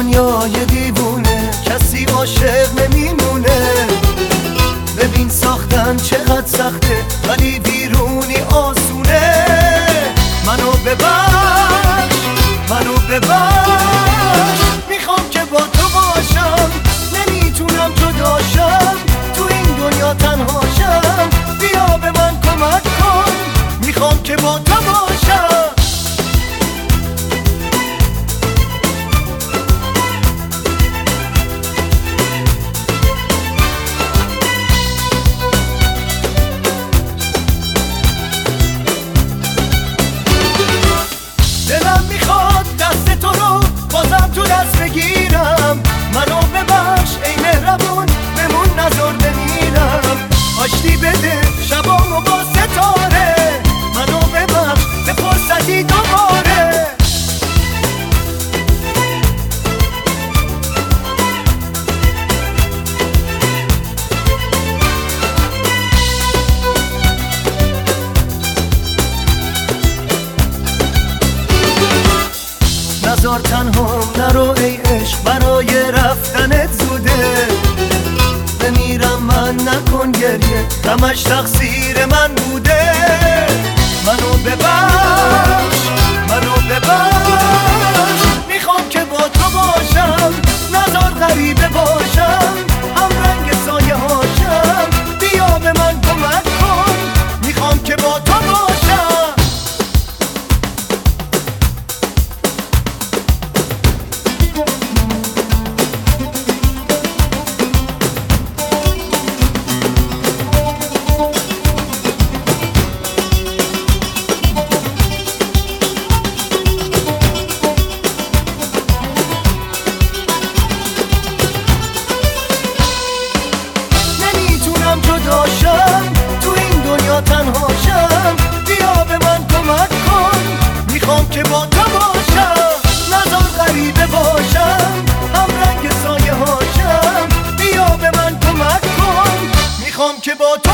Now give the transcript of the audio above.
دنیای دیوونه کسی عاشق نمیمونه. ببین ساختن چقدر سخته ولی بیرونی آسونه. منو ببخش منو ببخش، میخوام که با تو باشم، نمیتونم جداشم، تو این دنیا تنهاشم. بیا به من کمک کن، میخوام که با تو باشم. دلم میخواد دست تو رو بازم تو دست بگیرم. منو ببخش ای مهربون، بمون نذار بمیرم. آشتی بده شبامو با ستاره، منو ببخش به فرصتی دوباره. نذار تنهام نرو ای عشق، برای رفتنت زوده. بمیرم من نکن گریه، همش تقصیر من بوده. منو ببخش منو ببخش، میخوام که با تو باشم، نذار غریبه باشم، هم رنگ سایه هاشم. بیا به من کمک کن، میخوام که با تو باشم. جداشم، تو این دنیا تنهاشم. بیا به من کمک کن، میخوام که با تو باشم، نذار غریبه باشم، هم رنگ سایه هاشم. بیا به من کمک کن، میخوام که با تو